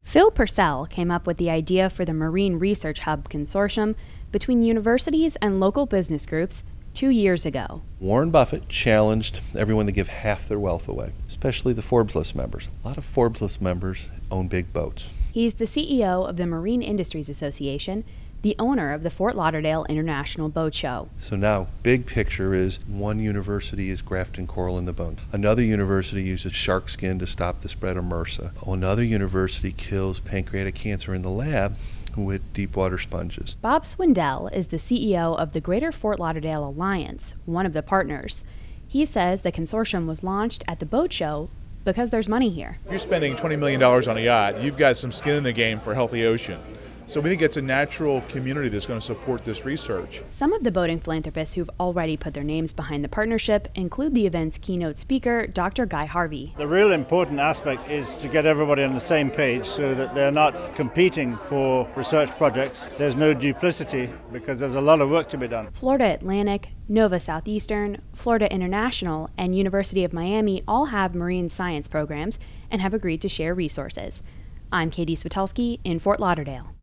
Phil Purcell came up with the idea for the Marine Research Hub consortium between universities and local business groups 2 years ago. Warren Buffett challenged everyone to give half their wealth away, especially the Forbes List members. A lot of Forbes List members own big boats. He's the CEO of the Marine Industries Association, the owner of the Fort Lauderdale International Boat Show. So now, big picture is one university is grafting coral in the bone. Another university uses shark skin to stop the spread of MRSA. Another university kills pancreatic cancer in the lab with deep water sponges. Bob Swindell is the CEO of the Greater Fort Lauderdale Alliance, one of the partners. He says the consortium was launched at the boat show because there's money here. If you're spending $20 million on a yacht, you've got some skin in the game for a healthy ocean. So we think it's a natural community that's going to support this research. Some of the boating philanthropists who've already put their names behind the partnership include the event's keynote speaker, Dr. Guy Harvey. The real important aspect is to get everybody on the same page so that they're not competing for research projects. There's no duplicity because there's a lot of work to be done. Florida Atlantic, Nova Southeastern, Florida International, and University of Miami all have marine science programs and have agreed to share resources. I'm Katie Switulski in Fort Lauderdale.